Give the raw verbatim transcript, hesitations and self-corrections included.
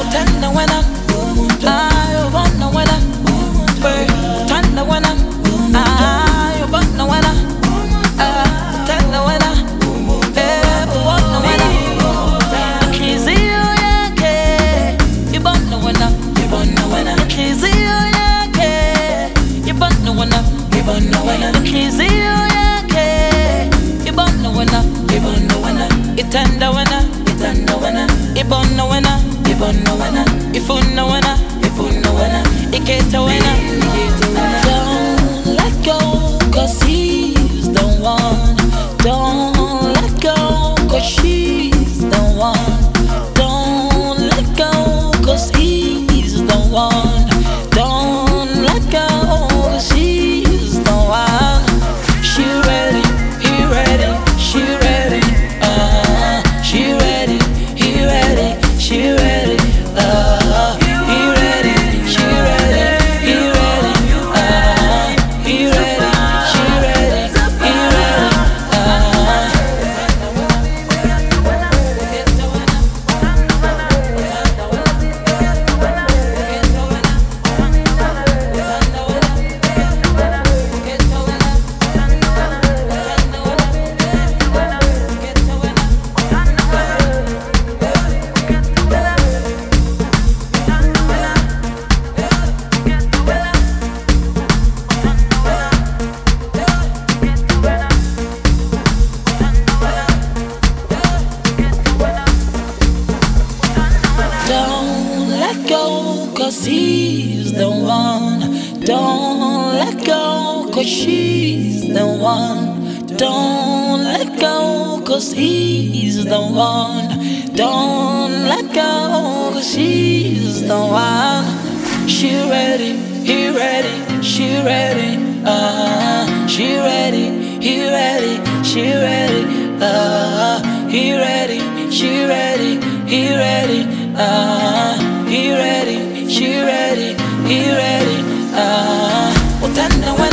tena wena, ayo bona wena, tena wena, ayo bona wena, tena wena, eh bona wena, inhliziyo yakhe ibona wena, ibona wena, inhliziyo yakhe ibona wena, ibona wena, inhliziyo yakhe ibona wena, ibona wena, ithanda wena, ithanda wena, ibona wena, ibona wena, ifuna wena, ifuna wena, ikhetha wena, ikhetha wena. Don't let go, 'cause he's the one. Don't let go, 'cause she's the one. Don't let go, 'cause he's the one. Don't let go, 'cause she's the one. She ready, he ready, she ready, uh, she ready, he ready, she ready, uh, he ready, she ready, he ready, uh, he ready, she ready, he ready, uh. Don't let go, 'cause he's the one. Don't let go, 'cause she's the one. Don't let go, 'cause he's the one. Don't let go, 'cause she's the one. She ready, he ready, she ready, uh, she ready, he ready, she ready, uh, he ready, she ready, he ready, uh, he ready, she ready, he ready, uh, well, tender when